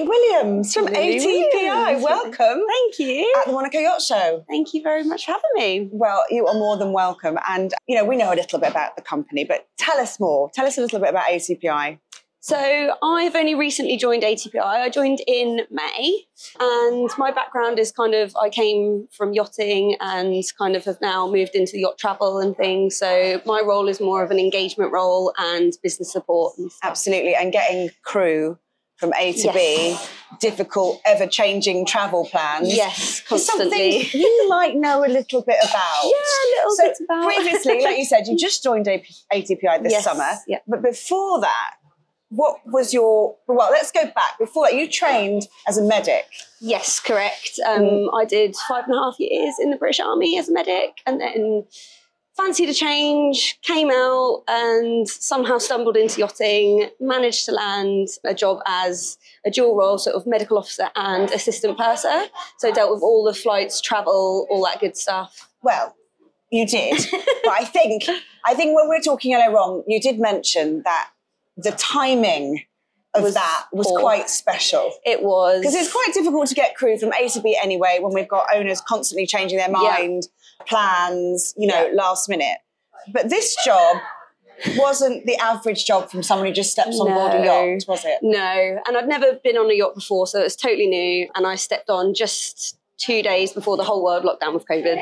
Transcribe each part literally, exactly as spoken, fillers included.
Williams from Lily A T P I. Williams. Welcome. Thank you. At the Monaco Yacht Show. Thank you very much for having me. Well, you are more than welcome. And, you know, we know a little bit about the company, but tell us more. Tell us a little bit about A T P I. So I've only recently joined A T P I. I joined in May, and my background is kind of, I came from yachting and kind of have now moved into yacht travel and things. So my role is more of an engagement role and business support and stuff. Absolutely. And getting crew from A to Yes. B, difficult, ever-changing travel plans. Yes, constantly. Something you might know a little bit about. Yeah, little so bits about. previously, like you said, you just joined A T P I this Yes, summer. yeah. But before that, what was your, well, let's go back. Before that, you trained as a medic. Yes, correct. Um, Mm. I did five and a half years in the British Army as a medic, and then fancied a change, came out and somehow stumbled into yachting, managed to land a job as a dual role, sort of medical officer and assistant purser. So dealt with all the flights, travel, all that good stuff. Well, you did. But I think, I think when we were talking earlier on, you did mention that the timing of Was that was poor. quite special. It was. Because it's quite difficult to get crew from A to B anyway when we've got owners constantly changing their mind, plans, you know, Yeah. last minute. But this job wasn't the average job from someone who just steps on board a No. yacht, was it? No, and I'd never been on a yacht before, so it was totally new. And I stepped on just two days before the whole world locked down with COVID.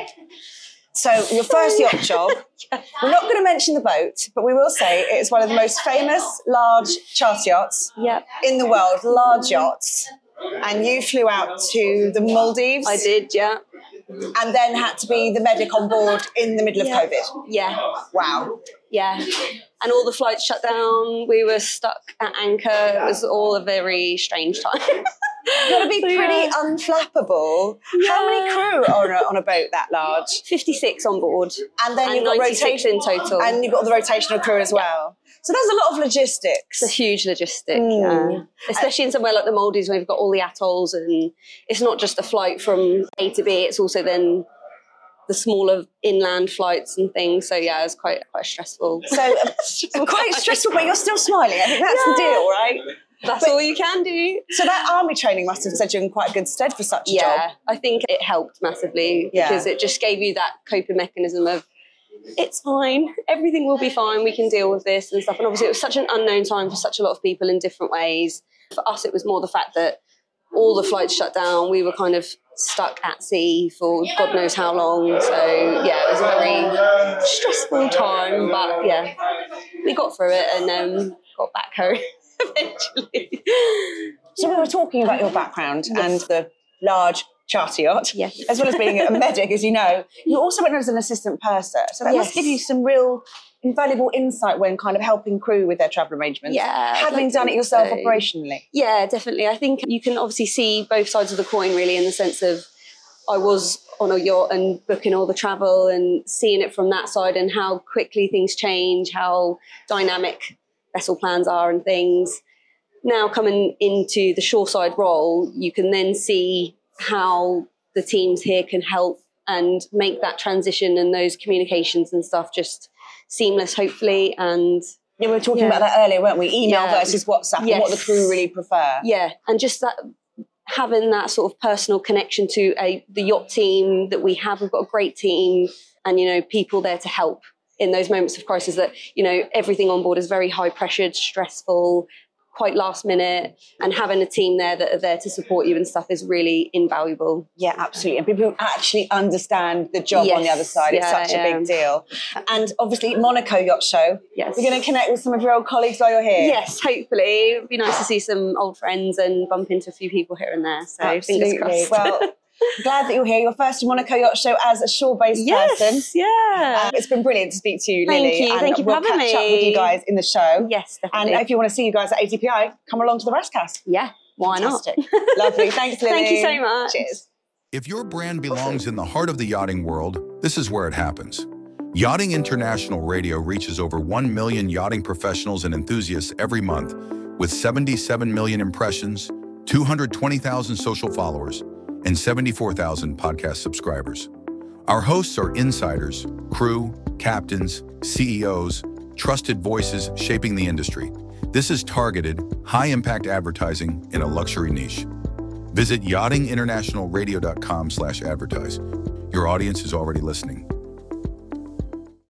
So your first yacht job, we're not going to mention the boat, but we will say it's one of the most famous large charter yachts Yep. in the world, large yachts. And you flew out to the Maldives. I did, yeah. And then had to be the medic on board in the middle of Yeah. COVID. Yeah. Wow. Yeah. And all the flights shut down. We were stuck at anchor. It was all a very strange time. You've got to be So, pretty yeah. unflappable. How many crew are on a, on a boat that large? fifty-six on board. And then And you've got ninety-six rotation in total. And you've got the rotational crew as well. So there's a lot of logistics. It's a huge logistic, Mm. yeah. Especially in somewhere like the Maldives where we've got all the atolls, and it's not just a flight from A to B, it's also then the smaller inland flights and things. So yeah, it's quite quite stressful. So uh, quite stressful, but you're still smiling. I think that's the Yeah. deal, right? That's But- all you can do. So that army training must have set you in quite good stead for such a Yeah, job. I think it helped massively Yeah. because it just gave you that coping mechanism of, it's fine, everything will be fine, we can deal with this and stuff. And obviously it was such an unknown time for such a lot of people in different ways. For us, it was more the fact that all the flights shut down. We were kind of stuck at sea for God knows how long. So yeah, it was a very stressful time, but yeah, we got through it and um, got back home eventually. So we were talking about your background and the large charter yacht, Yes. as well as being a medic, as you know. You also went as an assistant purser. So that must Yes. give you some real invaluable insight when kind of helping crew with their travel arrangements. Yeah, Having I'd done it like to yourself say. operationally. Yeah, definitely. I think you can obviously see both sides of the coin really, in the sense of I was on a yacht and booking all the travel and seeing it from that side and how quickly things change, how dynamic vessel plans are and things. Now coming into the shoreside role, you can then see how the teams here can help and make that transition and those communications and stuff just seamless, hopefully. And Yeah, we were talking Yeah. about that earlier, weren't we? Email Yeah. versus WhatsApp and what the Yes. crew really prefer. yeah, and just that having that sort of personal connection to a the yacht team that we have. We've got a great team and, you know, people there to help in those moments of crisis that, you know, everything on board is very high pressured, stressful, quite last minute, and having a team there that are there to support you and stuff is really invaluable. Yeah, absolutely. And people who actually understand the job on the Yes, other side. It's yeah, such a yeah. big deal. And obviously, Monaco Yacht Show. Yes. You're going to connect with some of your old colleagues while you're here. Yes, hopefully. It'd be nice to see some old friends and bump into a few people here and there. So Absolutely. fingers crossed. Well, glad that you're here. Your first Monaco Yacht Show as a shore-based person. yes, yeah. Uh, it's been brilliant to speak to you, Thank Lily. you. And Thank you for we'll having catch up with me. you guys in the show. yes, And definitely. if you want to see you guys at A T P I, come along to the Restcast. yeah, why Fantastic. not? Lovely. Thanks, Lily. Thank you so much. Cheers. If your brand belongs in the heart of the yachting world, this is where it happens. Yachting International Radio reaches over one million yachting professionals and enthusiasts every month with seventy-seven million impressions, two hundred twenty thousand social followers, and seventy-four thousand podcast subscribers. Our hosts are insiders, crew, captains, C E Os, trusted voices shaping the industry. This is targeted, high-impact advertising in a luxury niche. Visit yachting international radio dot com slash advertise. Your audience is already listening.